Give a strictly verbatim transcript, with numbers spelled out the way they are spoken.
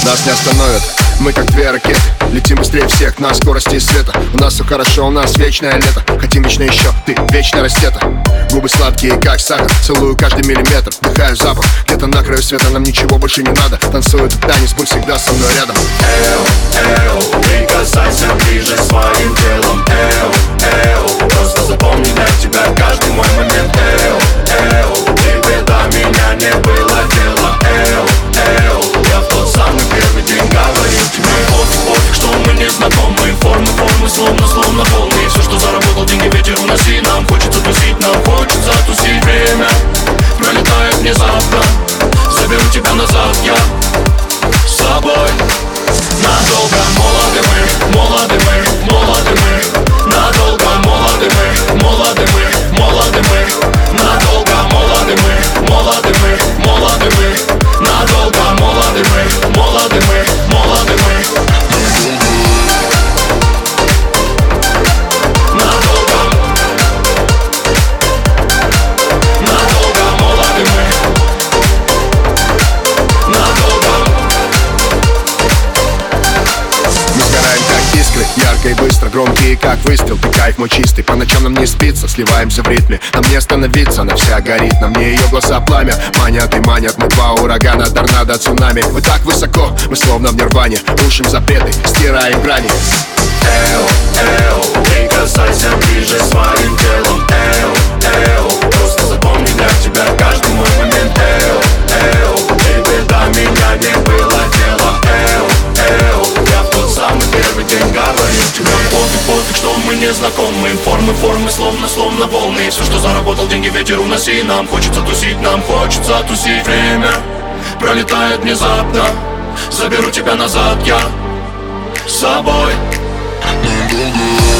Нас не остановят, мы как две ракеты. Летим быстрее всех на скорости света. У нас все хорошо, у нас вечное лето. Хотим вечно еще, ты вечно растета. Губы сладкие, как сахар, целую каждый миллиметр. Вдыхаю запах, где-то на краю света. Нам ничего больше не надо. Танцую этот танец, будь всегда со мной рядом. Эу, эу, прикасайся ближе своим телом. Эу, эу, просто запомни для тебя каждый мой момент. Эу, эу, тебе до меня не было дела. Эу, эу, я в тот самый первый день говорил тебе. Пофиг, пофиг, что мы не знакомы. Формы, формы, словно, словно волны. Все, что заработал, деньги ветер уноси. Нам хочется тусить, нам хочется тусить. Время пролетает внезапно. Заберу тебя назад я с собой. Надолго молоды мы, молоды мы, молоды мы. Надолго молоды мы, молоды мы, молоды мы. Надолго молоды мы, молоды мы, молоды мы. Надолго молоды мы, молоды мы, молоды мы. Ярко и быстро, громкие как выстрел. Ты кайф мой чистый, по ночам нам не спится. Сливаемся в ритме, нам не остановиться. Она вся горит, на мне ее глаза пламя. Манят и манят, мы два урагана, торнадо, цунами. Мы так высоко, мы словно в нирване. Рушим запреты, стираем грани. Эу, эу, прикасайся ближе своим телом. Эу, эу, просто запомни для тебя каждый мой момент. Эу, эу, тебе до меня не было дела. Эу, эу, я в тот самый первый день говорил тебе. Пофиг, пофиг, что мы не знакомы. Формы, формы, словно, словно волны. Все, что заработал, деньги ветер уноси. Нам хочется тусить, нам хочется тусить. Время пролетает внезапно. Заберу тебя назад я с собой. Надолго.